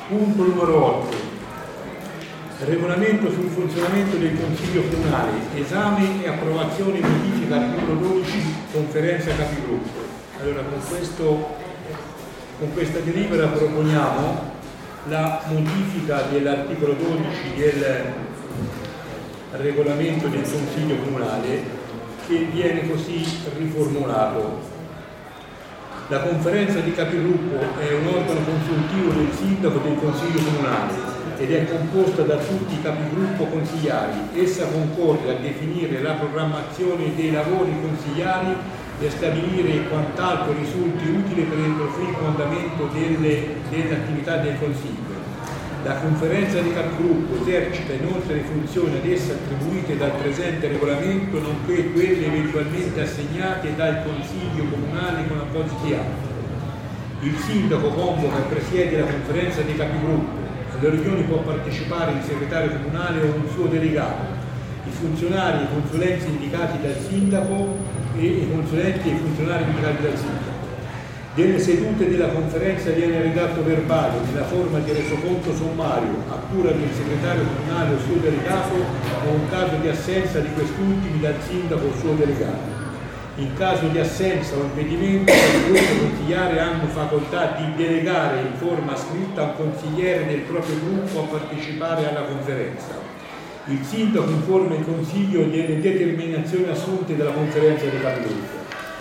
Punto numero 8. Regolamento sul funzionamento del Consiglio Comunale, esame e approvazione modifica articolo 12, conferenza capigruppo. Allora con questa delibera proponiamo la modifica dell'articolo 12 del regolamento del Consiglio Comunale, che viene così riformulato. La conferenza di capigruppo è un organo consultivo del sindaco del Consiglio Comunale ed è composta da tutti i capigruppo consigliari. Essa concorre a definire la programmazione dei lavori consigliari e a stabilire quant'altro risulti utile per il proficuo andamento delle attività del Consiglio. La conferenza di capigruppo esercita inoltre le funzioni ad essa attribuite dal presente regolamento, nonché quelle eventualmente assegnate dal Consiglio Comunale con appositi atti. Il sindaco convoca e presiede la conferenza di capigruppo. Alle riunioni può partecipare il segretario comunale o un suo delegato. I funzionari e i consulenti indicati dal sindaco e i consulenti e i funzionari indicati dal sindaco. Delle sedute della conferenza viene redatto verbale nella forma di resoconto sommario a cura del segretario comunale o suo delegato o in caso di assenza di quest'ultimi dal sindaco o suo delegato. In caso di assenza o impedimento, i gruppi consigliari hanno facoltà di delegare in forma scritta un consigliere del proprio gruppo a partecipare alla conferenza. Il sindaco informa il consiglio delle determinazioni assunte dalla conferenza dei capigruppo.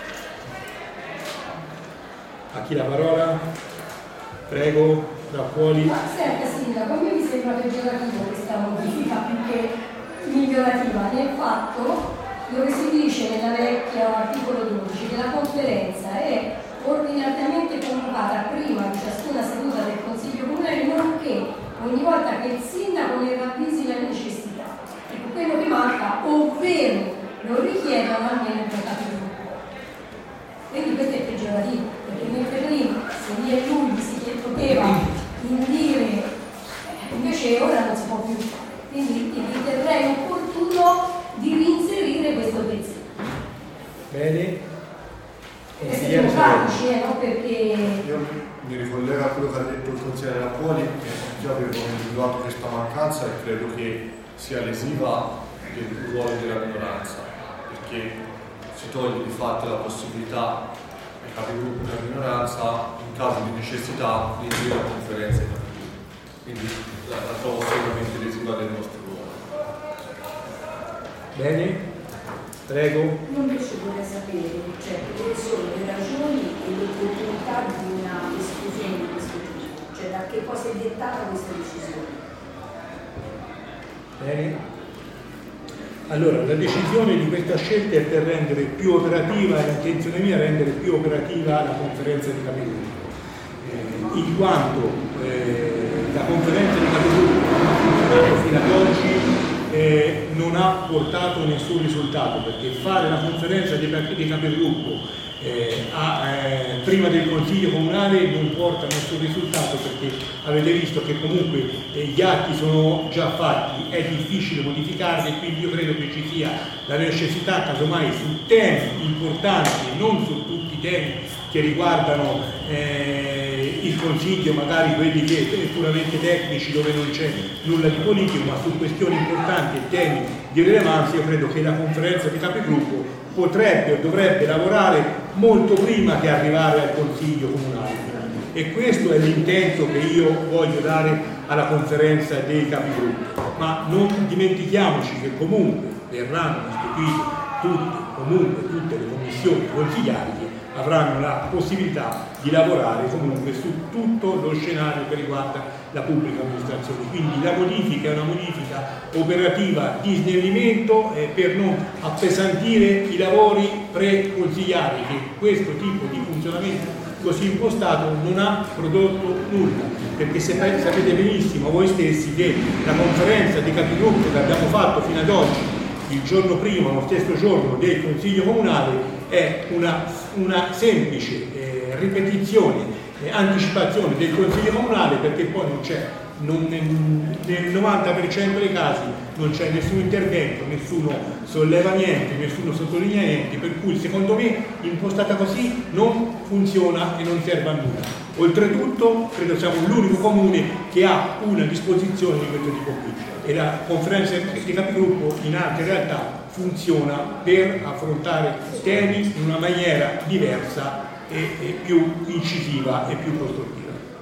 A chi la parola? Prego, Raffuoli. Ma senta sindaco, a me mi sembra peggiorativo questa modifica più che migliorativa, nel fatto dove si dice nella vecchia articolo 12 che la conferenza è ordinariamente convocata prima di ciascuna seduta del Consiglio Comunale, nonché ogni volta che il sindaco ne ravvisi la necessità. Ecco, quello che manca, ovvero lo richiedono almeno per capigruppo. Quindi questo è peggiorativo, perché mentre prima se lì e lui si poteva indire, invece ora non si può più fare. Quindi riterrei opportuno di reinserire questo pezzo. Bene. Questi democratici, no? Perché io mi ricollego a quello che ha detto il consigliere Raffuoli, che io avevo individuato questa mancanza e credo che sia lesiva del ruolo della minoranza, perché si toglie di fatto la possibilità ai capigruppo della minoranza, in caso di necessità, di indire la conferenza dei capigruppo. Quindi la trovo assolutamente lesiva del nostro ruolo. Bene, prego. Io invece vorrei sapere, cioè, quali sono le ragioni e l'opportunità di una esclusione di questo tipo, cioè da che cosa è dettata questa decisione. Bene. Allora, la decisione di questa scelta è per rendere più operativa, e l'intenzione mia è rendere più operativa la conferenza di capigruppo, in quanto la conferenza di capigruppo fino ad oggi non ha portato nessun risultato, perché fare la conferenza di capigruppo prima del Consiglio Comunale non porta nessun risultato, perché avete visto che comunque gli atti sono già fatti, è difficile modificarli, quindi io credo che ci sia la necessità, casomai su temi importanti, non su tutti i temi che riguardano il Consiglio, magari quelli che puramente tecnici dove non c'è nulla di politico, ma su questioni importanti e temi di rilevanza, io credo che la conferenza di capigruppo potrebbe o dovrebbe lavorare molto prima che arrivare al Consiglio Comunale, e questo è l'intento che io voglio dare alla conferenza dei capigruppo. Ma non dimentichiamoci che comunque verranno istituite tutte le commissioni consigliari che avranno la possibilità di lavorare comunque su tutto lo scenario che riguarda la pubblica amministrazione. Quindi la modifica è una modifica operativa di snellimento per non appesantire i lavori pre-consigliari, che questo tipo di funzionamento così impostato non ha prodotto nulla, perché sapete benissimo voi stessi che la conferenza di capigruppo che abbiamo fatto fino ad oggi, il giorno prima, lo stesso giorno del Consiglio Comunale, è una semplice ripetizione anticipazione del Consiglio Comunale, perché poi non c'è, nel 90% dei casi non c'è nessun intervento, nessuno solleva niente, nessuno sottolinea niente, per cui secondo me impostata così non funziona e non serve a nulla. Oltretutto credo siamo l'unico comune che ha una disposizione di questo tipo qui e la conferenza di capigruppo in altre realtà funziona per affrontare temi in una maniera diversa e più incisiva e più costruttiva.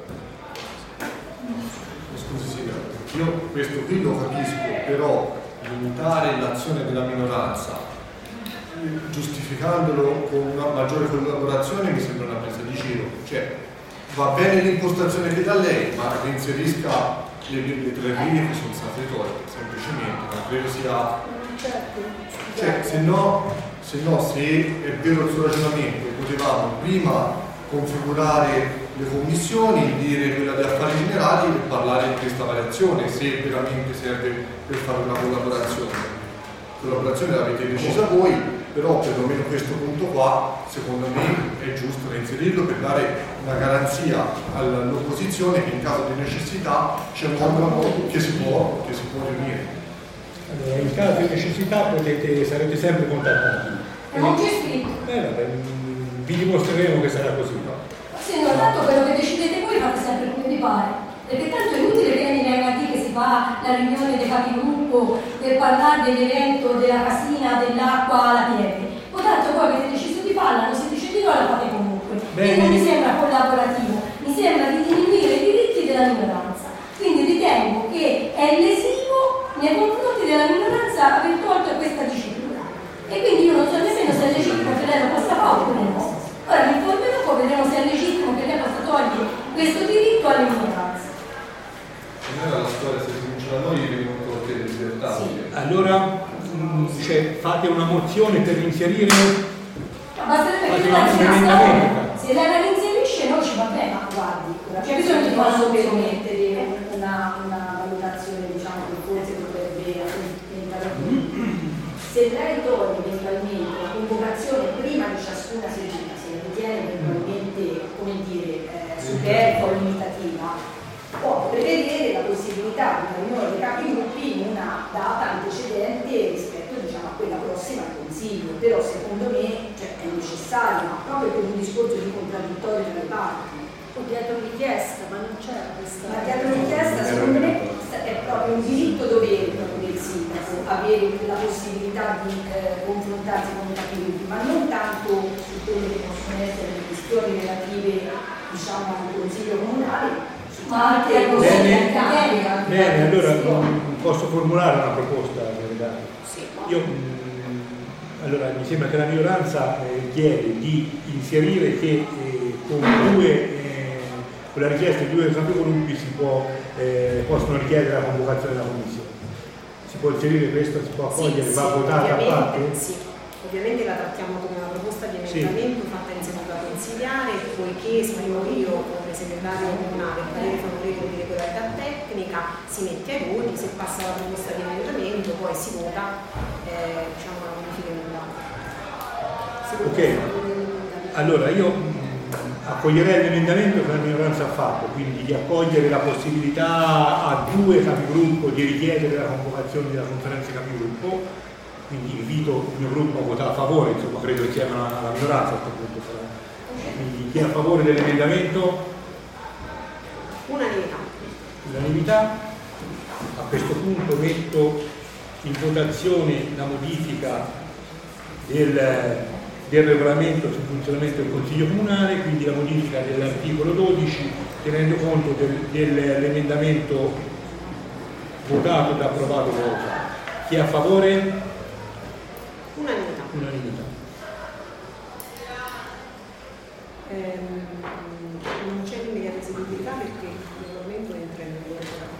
Scusi signora, io questo qui lo capisco, però limitare l'azione della minoranza giustificandolo con una maggiore collaborazione mi sembra una presa di giro. Cioè, va bene l'impostazione che dà lei, ma inserisca le 3 righe che sono state tolte, semplicemente, non credo sia... Cioè, se è vero il suo ragionamento, potevamo prima configurare le commissioni, dire quella di affari generali e parlare di questa variazione, se veramente serve per fare una collaborazione. La collaborazione l'avete decisa voi, però perlomeno questo punto qua, secondo me, è giusto da inserirlo per dare una garanzia all'opposizione che in caso di necessità c'è un organo che si può riunire. Allora, in caso di necessità sarete sempre contattati. Non c'è scritto. Vi dimostreremo che sarà così. Sì, no, tanto quello che decidete voi fate sempre come vi pare. Perché tanto è inutile che mi venga a dire che si fa la riunione dei capigruppo per parlare dell'evento della casina, dell'acqua alla Pieve. O tanto poi avete deciso di farla, non si dice di no, la fate comunque. Quindi non mi sembra collaborativo, mi sembra di diminuire i diritti della minoranza. Quindi ritengo che è lesivo nei confronti della minoranza aver tolto questa disciplina. E quindi io non so nemmeno se è legittimo che lei lo possa fare oppure no. Ora mi informerò, poi vedremo se è legittimo che lei possa togliere questo diritto alle minoranze. La storia, se si comincia da noi, vengono tolte le libertà. Sì. Allora, fate una mozione per inserire. Basterebbe che la storia, se lei la inserisce noi ci va bene, ma guardi, c'è bisogno di posso posso permettere una valutazione, diciamo, che forse potrebbe se lei toglie eventualmente la convocazione prima di ciascuna seduta, se la ritiene eventualmente, come dire, superflua o limitativa, può prevedere la possibilità di una riunione dei capigruppi in una data antecedente rispetto, diciamo, a quella prossima al Consiglio. Però secondo me è necessario, ma proprio per un discorso di contraddittorio tra le parti. O dietro richiesta, ma non c'era questa. Ma dietro richiesta secondo me è proprio un diritto dovere del sindaco avere la possibilità di confrontarsi con i capigruppi, ma non tanto su quelle che possono essere le questioni relative, diciamo, al Consiglio Comunale, ma anche a Bene, allora posso formulare una proposta. Sì. Allora mi sembra che la minoranza chiede di inserire che con la richiesta di 2 capigruppi possono richiedere la convocazione della commissione. Si può inserire questo, si può accogliere, va votata a parte? Sì, ovviamente la trattiamo come una proposta di emendamento fatta in seduta consiliare, poiché esprimo io come segretario comunale il parere favorevole di regolarità tecnica, si mette ai voti, se passa la proposta di emendamento poi si vota diciamo la modifica emendata. Ok, allora io accoglierei l'emendamento che la minoranza ha fatto, quindi di accogliere la possibilità a 2 capigruppo di richiedere la convocazione della conferenza capigruppo, quindi invito il mio gruppo a votare a favore, insomma credo che sia la minoranza a questo punto. Quindi chi è a favore dell'emendamento? Unanimità. Unanimità. A questo punto metto in votazione la modifica del regolamento sul funzionamento del Consiglio Comunale, quindi la modifica dell'articolo 12, tenendo conto dell'emendamento votato ed approvato da oggi. Chi è a favore? Unanimità. Unanimità. Non c'è l'immediata eseguibilità perché il regolamento entra in vigore.